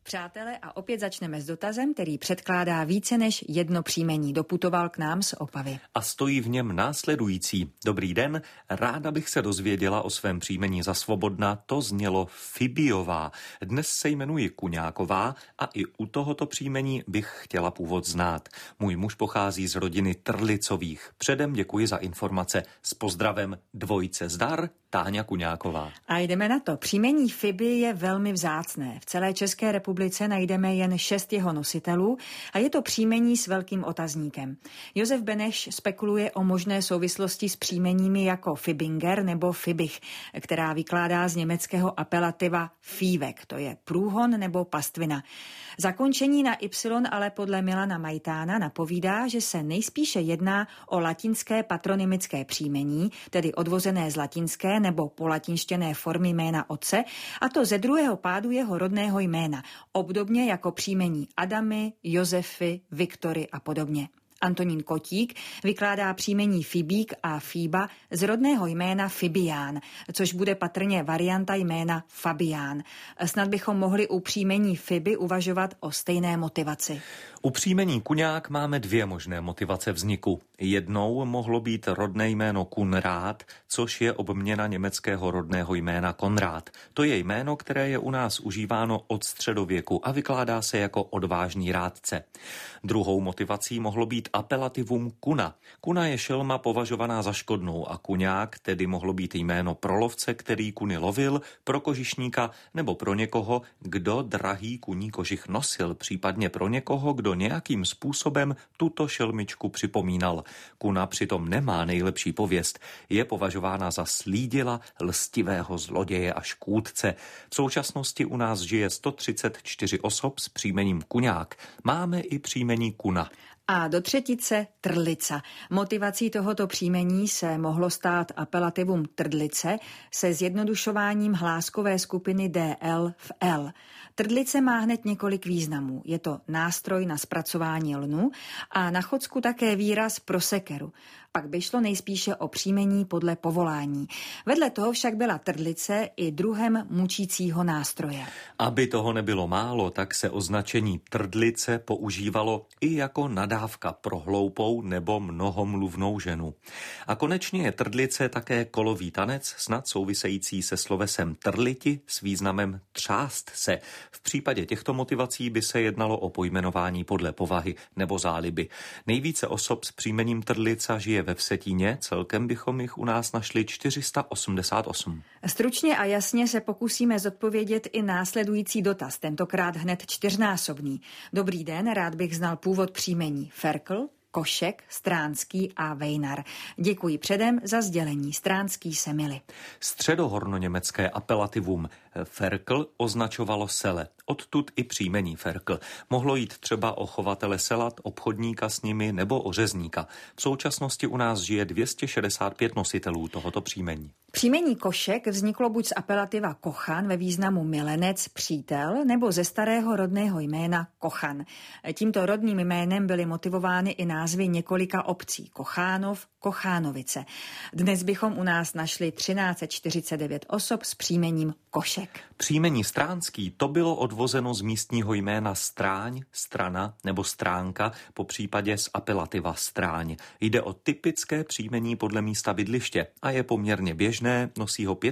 Přátelé, a opět začneme s dotazem, který předkládá více než jedno příjmení. Doputoval k nám z Opavy. A stojí v něm následující. Dobrý den, ráda bych se dozvěděla o svém příjmení za Svobodna, to znělo Fibiová. Dnes se jmenuji Kuňáková a i u tohoto příjmení bych chtěla původ znát. Můj muž pochází z rodiny Trlicových. Předem děkuji za informace. S pozdravem dvojice zdar, Táňa Kuňáková. A jdeme na to. Příjmení Fibi je velmi vzácné. V celé České republice najdeme jen 6 jeho nositelů a je to příjmení s velkým otazníkem. Josef Beneš spekuluje o možné souvislosti s příjmeními jako Fibinger nebo Fibich, která vykládá z německého apelativa Fívek, to je průhon nebo pastvina. Zakončení na Y ale podle Milana Majtána napovídá, že se nejspíše jedná o latinské patronymické příjmení, tedy odvozené z latinské nebo polatinštěné formy jména otce, a to ze druhého pádu jeho rodného jména, obdobně jako příjmení Adamy, Josefy, Viktory a podobně. Antonín Kotík vykládá příjmení Fibík a Fíba z rodného jména Fibián, což bude patrně varianta jména Fabián. Snad bychom mohli u příjmení Fibi uvažovat o stejné motivaci. U příjmení Kuňák máme 2 možné motivace vzniku. Jednou mohlo být rodné jméno Kunrád, což je obměna německého rodného jména Konrád. To je jméno, které je u nás užíváno od středověku a vykládá se jako odvážný rádce. Druhou motivací mohlo být apelativum Kuna. Kuna je šelma považovaná za škodnou a Kuňák tedy mohlo být jméno pro lovce, který kuny lovil, pro kožišníka nebo pro někoho, kdo drahý kuní kožich nosil, případně pro někoho, kdo nějakým způsobem tuto šelmičku připomínal. Kuna přitom nemá nejlepší pověst. Je považována za slídila, lstivého zloděje a škůdce. V současnosti u nás žije 134 osob s příjmením Kuňák. Máme i příjmení Kuna. A do třetice Trlica. Motivací tohoto příjmení se mohlo stát apelativum Trdlice se zjednodušováním hláskové skupiny DL v L. Trdlice má hned několik významů. Je to nástroj na zpracování lnu a na Chodsku také výraz pro sekeru. Pak by šlo nejspíše o příjmení podle povolání. Vedle toho však byla Trdlice i druhem mučícího nástroje. Aby toho nebylo málo, tak se označení Trdlice používalo i jako nadávka pro hloupou nebo mnohomluvnou ženu. A konečně je Trdlice také kolový tanec, snad související se slovesem trliti s významem třást se. V případě těchto motivací by se jednalo o pojmenování podle povahy nebo záliby. Nejvíce osob s příjmením Trdlica žije ve Vsetíně, celkem bychom jich u nás našli 488. Stručně a jasně se pokusíme zodpovědět i následující dotaz, tentokrát hned 4násobný. Dobrý den, rád bych znal původ příjmení Ferkl, Košek, Stránský a Vejnar. Děkuji předem za sdělení. Stránský se mili. Středohornoněmecké apelativum Ferkl označovalo sele. Odtud i příjmení Ferkl. Mohlo jít třeba o chovatele selat, obchodníka s nimi nebo o řezníka. V současnosti u nás žije 265 nositelů tohoto příjmení. Příjmení Košek vzniklo buď z apelativa Kochan ve významu milenec, přítel, nebo ze starého rodného jména Kochan. Tímto rodným jménem byly motivovány i názvy několika obcí. Kochánov, Kochánovice. Dnes bychom u nás našli 1349 osob s příjmením Košek. Příjmení Stránský to bylo odvozeno z místního jména Stráň, Strana nebo Stránka, po případě z apelativa Stráň. Jde o typické příjmení podle místa bydliště a je poměrně běžné, nosí ho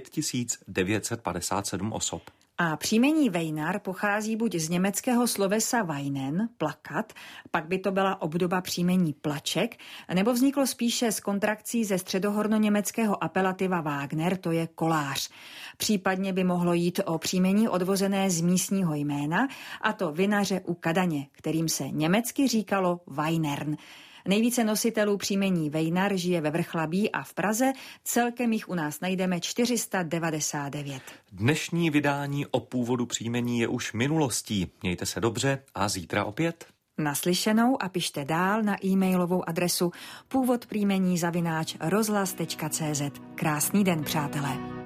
5957 osob. A příjmení Vejnar pochází buď z německého slovesa weinen, plakat, pak by to byla obdoba příjmení Plaček, nebo vzniklo spíše z kontrakcí ze středohornoněmeckého apelativa Wagner, to je kolář. Případně by mohlo jít o příjmení odvozené z místního jména, a to vinaře u Kadaně, kterým se německy říkalo Weinern. Nejvíce nositelů příjmení Vejnar žije ve Vrchlabí a v Praze, celkem jich u nás najdeme 499. Dnešní vydání o původu příjmení je už minulostí. Mějte se dobře a zítra opět. Naslyšenou a pište dál na e-mailovou adresu původprýjmení @rozhlas.cz. Krásný den, přátelé.